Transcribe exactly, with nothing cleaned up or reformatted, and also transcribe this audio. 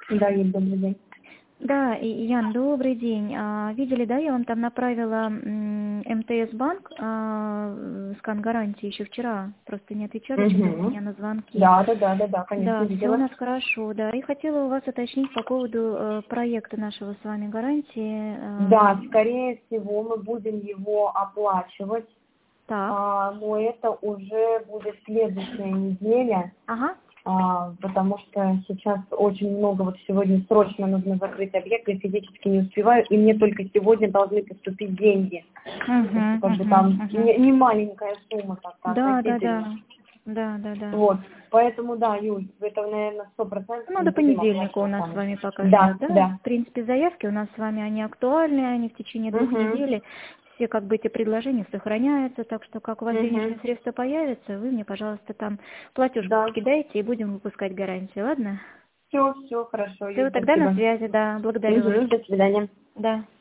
Да, Юль, добрый день. Да, и- Ян, добрый день. А, видели, да, я вам там направила м, МТС банк, а, скан гарантии еще вчера. Просто не отвечали что-то у Угу. меня на звонки. Да, да, да, да, да, конечно, Да, все у видела. нас хорошо, да. И хотела у вас уточнить по поводу э, проекта нашего с вами гарантии. Да, Эм, скорее всего, мы будем его оплачивать, так, а, но это уже будет следующая неделя, ага. а, потому что сейчас очень много, вот сегодня срочно нужно закрыть объект, я физически не успеваю, и мне только сегодня должны поступить деньги. То есть, Угу, как бы угу, там угу. не, не маленькая сумма так-то Да, да, относительно. да. Да, да, да. Вот, поэтому да, Юль, это, наверное, сто процентов Ну, мы до будем понедельника у оплачивать нас с сами. вами пока ждет, Да, да? да. В принципе, заявки у нас с вами, они актуальны, они в течение двух Угу, недель. Все как бы эти предложения сохраняются, так что как у вас угу. денежные средства появятся, вы мне, пожалуйста, там платежку Да. скидайте и будем выпускать гарантию, ладно? Все, все хорошо, Все, Юль, тогда на спасибо. связи, да, благодарю вас. Угу, до свидания. Да.